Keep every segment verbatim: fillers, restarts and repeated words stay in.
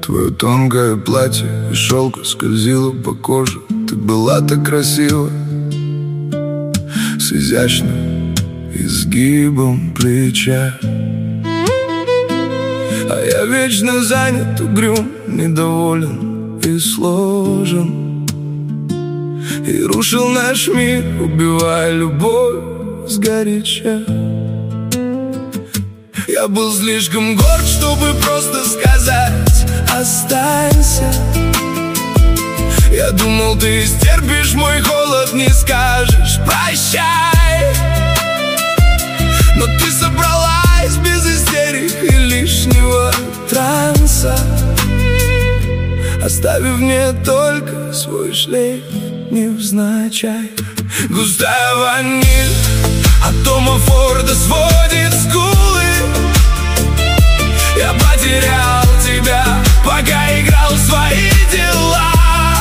Твое тонкое платье из шелка скользило по коже. Ты была так красива, с изящным изгибом плеча. А я вечно занят, угрюм, недоволен и сложен, и рушил наш мир, убивая любовь сгоряча. Я был слишком горд, чтобы просто сказать «останься». Я думал, ты стерпишь мой холод, не скажешь «прощай». Но ты собралась без истерик и лишнего транса, оставив мне только свой шлейф невзначай. Густая ваниль от Тома Форда сводит скулы. Я потерял тебя, пока играл в свои дела.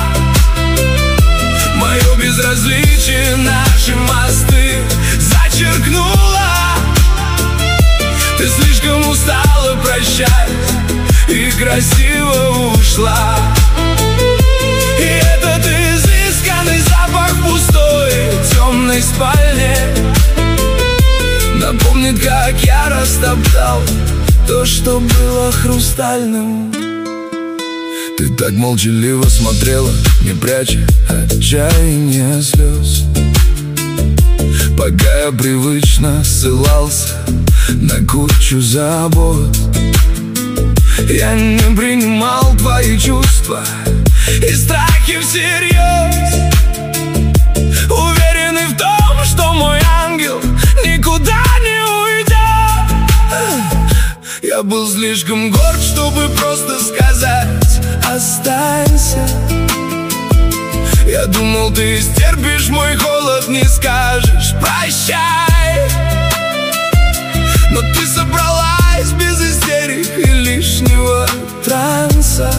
Мое безразличие наши мосты зачеркнуло. Ты слишком устала прощать и красиво ушла. И этот изысканный запах в пустой темной спальне напомнит, как я растоптал то, что было хрустальным. Ты так молчаливо смотрела, не пряча отчаяния слез, пока я привычно ссылался на кучу забот. Я не принимал твои чувства и страхи всерьез, уверенный в том, что мой ангел никуда не уйдет. Я был слишком горд, чтобы просто сказать «останься». Я думал, ты стерпишь мой холод, не скажешь «прощай». Но ты собралась без истерик и лишнего транса,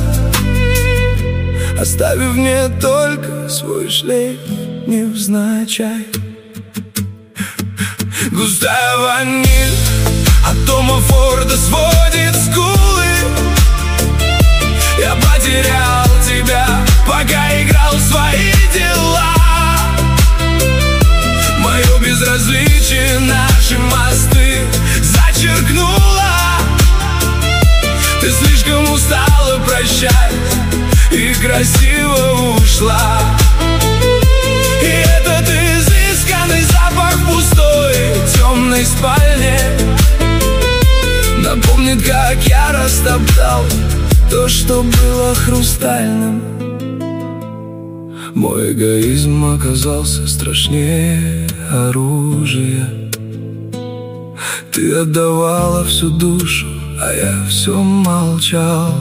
оставив мне только свой шлейф невзначай. Густая ваниль от Тома Форда сводит скулы. Я потерял тебя, пока играл в свои дела. Мое безразличие наши мосты зачеркнуло. Ты слишком устала прощать и красиво ушла. И этот изысканный запах в пустой темной спальне напомнит, как я растоптал то, что было хрустальным. Мой эгоизм оказался страшнее оружия. Ты отдавала всю душу, а я все молчал.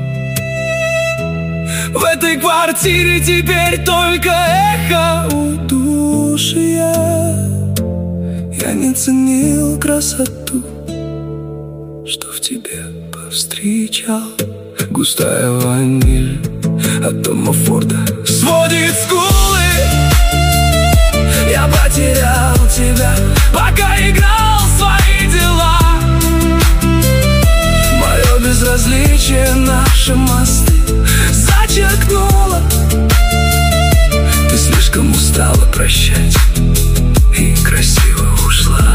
В этой квартире теперь только эхо удушья. Я не ценил красоту, что в тебе повстречал. Густая ваниль от Тома Форда сводит скулы. Я потерял тебя, пока играл в свои дела. Мое безразличие наши мосты зачеркнуло. Ты слишком устала прощать и красиво ушла.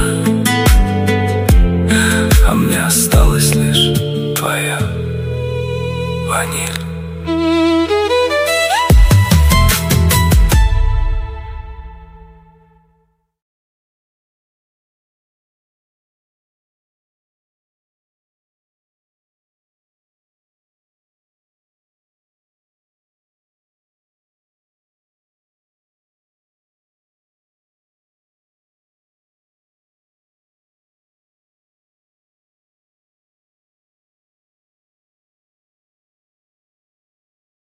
А мне осталась лишь твоя ваниль.